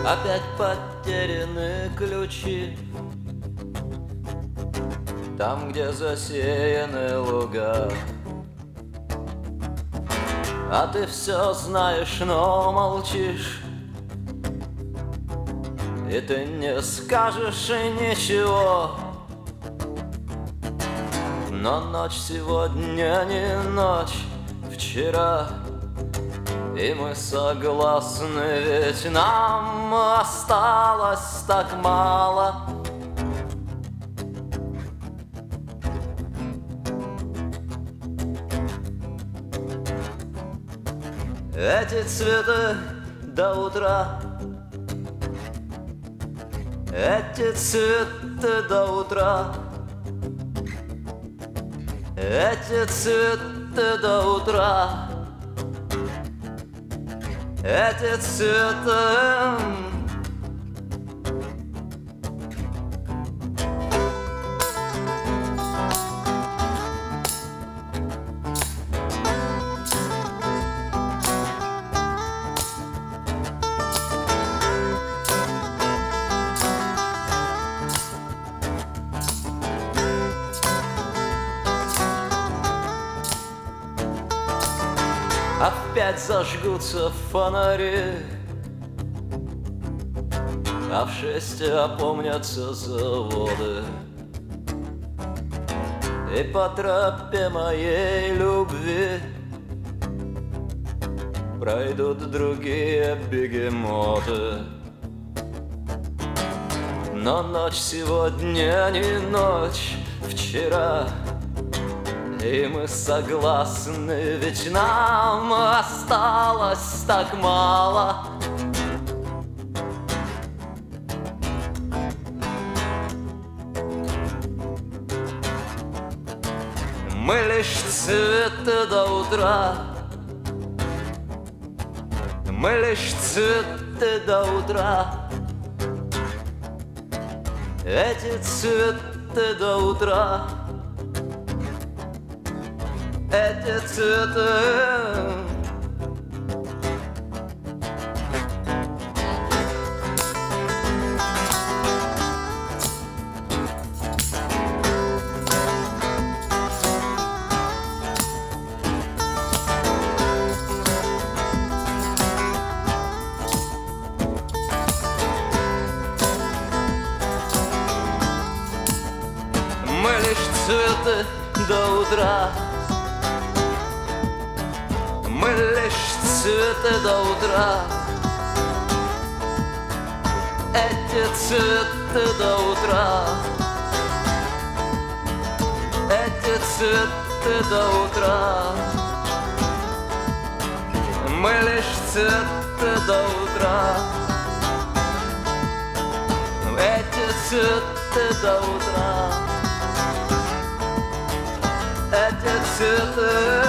Опять потеряны ключи там, где засеяны луга. А ты все знаешь, но молчишь, и ты не скажешь ничего. Но ночь сегодня не ночь вчера, и мы согласны, ведь нам осталось так мало. Эти цветы до утра, эти цветы до утра, эти цветы до утра, эти цветы. Опять зажгутся фонари, а в 6 опомнятся заводы. И по тропе моей любви пройдут другие бегемоты. Но ночь сегодня не ночь вчера, и мы согласны, ведь нам осталось так мало. Мы лишь цветы до утра, мы лишь цветы до утра, эти цветы до утра, эти цветы. Мы лишь цветы до утра, мы лишь цветы до утра, эти цветы до утра, эти цветы до утра. Мы лишь цветы до утра, эти цветы до утра, эти цветы.